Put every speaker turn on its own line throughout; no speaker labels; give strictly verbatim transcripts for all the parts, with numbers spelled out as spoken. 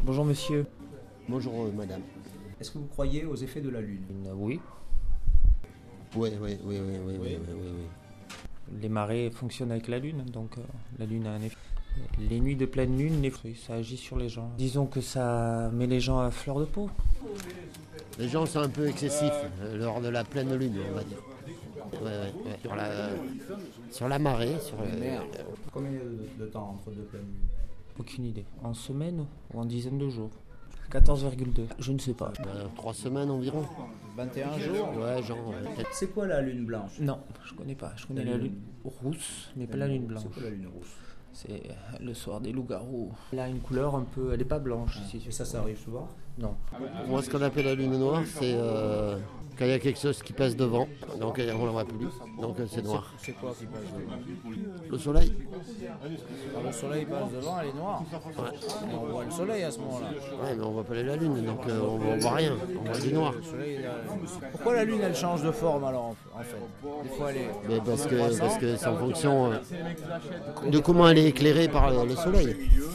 Bonjour monsieur.
Bonjour euh, madame.
Est-ce que vous croyez aux effets de la Lune?
Euh, Oui,
Oui, oui, oui, oui, oui, oui, oui, oui, oui.
les marées fonctionnent avec la Lune, donc euh, la Lune a un effet. Les nuits de pleine Lune, les... ça agit sur les gens. Disons que ça met les gens à fleur de peau.
Les gens sont un peu excessifs euh, lors de la pleine lune, on va dire. Ouais, ouais, ouais. Sur, la, sur la marée, sur le...
Combien de, de temps entre deux pleines lunes?
Aucune idée. En semaine ou en dizaine de jours? quatorze virgule deux. Je ne sais pas.
euh, trois semaines environ.
vingt et un jours.
Ouais, genre, ouais, peut-être.
C'est quoi la Lune blanche?
Non, je connais pas. Je connais
La
la
lune.
lune rousse, mais pas la lune blanche.
C'est quoi la Lune rousse?
C'est le soir des loups-garous. Elle a une couleur un peu... Elle n'est pas blanche. Si.
Et ça, ça arrive souvent?
Non.
Moi, ce qu'on appelle la lune noire, c'est euh, quand il y a quelque chose qui passe devant, donc euh, on ne la voit plus, donc euh, c'est noir.
C'est quoi qui passe devant?
Le soleil.
Quand le soleil passe devant, elle est noire.
Ouais.
Et on voit le soleil à ce moment-là.
Ouais, mais on voit pas la lune, donc euh, on, voit, on voit rien, on voit du noir.
Le soleil, euh, Pourquoi la Lune, elle change de forme alors en en fait? Des fois, elle est.
Mais parce que parce que c'est en fonction euh, de comment elle est éclairée par le, le soleil.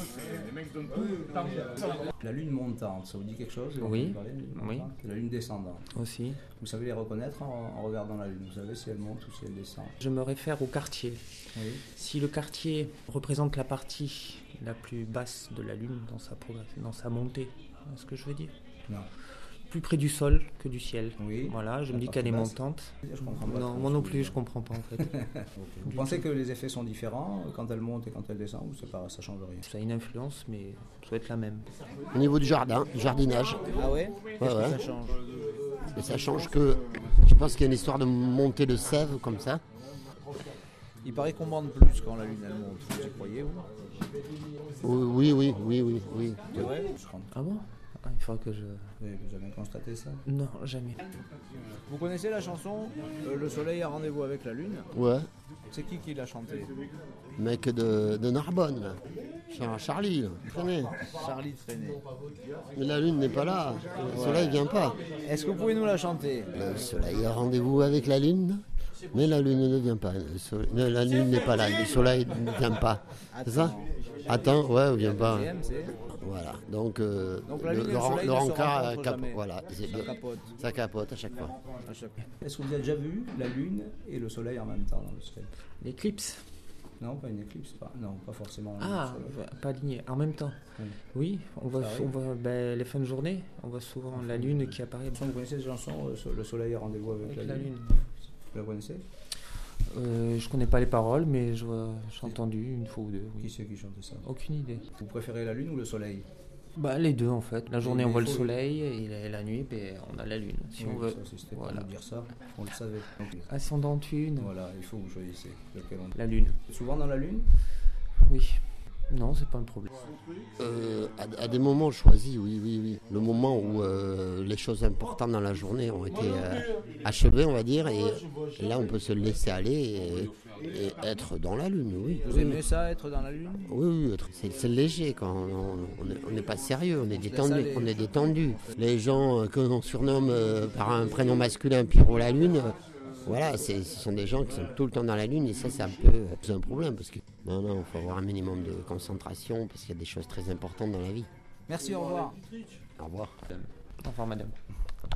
La Lune montante, ça vous dit quelque chose?
Oui.
Vous parlez de Lune
Oui.
montante? La Lune descendante.
Aussi.
Vous savez les reconnaître en, en regardant la Lune? Vous savez si elle monte ou si elle descend?
Je me réfère au quartier.
Oui.
Si le quartier représente la partie la plus basse de la Lune dans sa, progr- dans sa montée, est-ce que je veux dire?
Non.
Plus près du sol que du ciel.
Oui.
Voilà, je
La
me dis
partie
qu'elle est
basse.
montante.
Je comprends pas
Non,
trop
moi
ce
non
que
plus,
vous
je comprends pas en fait.
Vous pensez que les effets sont différents quand elle monte et quand elle descend ou c'est pas, ça change rien?
Ça a une influence, mais ça doit être la même.
Au niveau du jardin, du jardinage,
Ah ouais?
Ouais, ouais.
Ça change.
et ça change que, je pense qu'il y a une histoire de montée de sève comme ça.
Il paraît qu'on bande plus quand la Lune elle monte. Vous y croyez vous?
Oui, oui, oui, oui, oui.
C'est vrai? Je crois.
Ah bon? Ah, il faudra que je...
Oui, vous avez constaté ça?
Non, jamais.
Vous connaissez la chanson euh, Le soleil a rendez-vous avec la Lune?
Ouais,
C'est qui qui l'a chantée?
mec de, de Narbonne, là. Char- Charlie, là, vous connaissez.
Charlie Trenet.
Mais la lune n'est pas là, le soleil vient pas.
Est-ce que vous pouvez nous la chanter?
Le soleil a rendez-vous avec la lune, mais la lune ne vient pas. Le soleil- non, la lune n'est pas là, le soleil ne vient pas. C'est ça? Attends, ouais, il vient pas.
Deuxième, c'est
Voilà, donc, euh,
Donc la
le,
lune et
le
le
ren-
soleil
le
ne se
rencard,
rencontrent
cap-
jamais.
voilà, c'est
Ça
bien.
capote.
Ça capote à chaque fois.
à chaque fois. Est-ce que vous avez déjà vu la Lune et le soleil en même temps dans le ciel?
L'éclipse.
Non, pas une éclipse, pas. Non, pas forcément.
Ah,
le soleil.
pas aligné. En même temps.
Oui.
Oui, on voit,
Ça arrive.
on voit ben, les fins de journée, on voit souvent la lune qui apparaît
Vous connaissez cette chanson, euh, so- Le soleil a rendez-vous avec,
avec la lune.
Vous la connaissez?
Euh, je connais pas les paroles, mais je vois- j'ai entendu une fois ou deux.
Qui
Oui.
c'est qui chante ça?
Aucune idée.
Vous préférez la Lune ou le soleil?
Bah les deux en fait. La journée
mais
on voit
il
le
faut-
soleil et la, la nuit ben, on a la lune. Si
Oui,
on veut.
ça, si c'était
Voilà.
pour nous dire ça, on le savait. Donc,
Ascendante une.
voilà, il faut que vous choisissez lequel on...
La lune.
Souvent dans la Lune?
Oui. Non, c'est pas un problème.
Euh, à, à des moments choisis, oui, oui, oui. Le moment où euh, les choses importantes dans la journée ont été euh, achevées, on va dire, et, et là on peut se laisser aller et, et être dans la lune, oui.
Vous
oui,
aimez ça, être dans la Lune?
Oui, oui, être- c'est, c'est léger quand on on est- on n'est pas sérieux, on est
laisse
détendu,
aller.
on est détendu. Les gens euh, que l'on surnomme euh, par un prénom masculin Pierrot la Lune, euh, voilà, c'est, ce sont des gens qui sont tout le temps dans la Lune et ça c'est un peu c'est un problème parce que non, non, il faut avoir un minimum de concentration parce qu'il y a des choses très importantes dans la vie.
Merci, au revoir.
Au revoir.
Au revoir madame.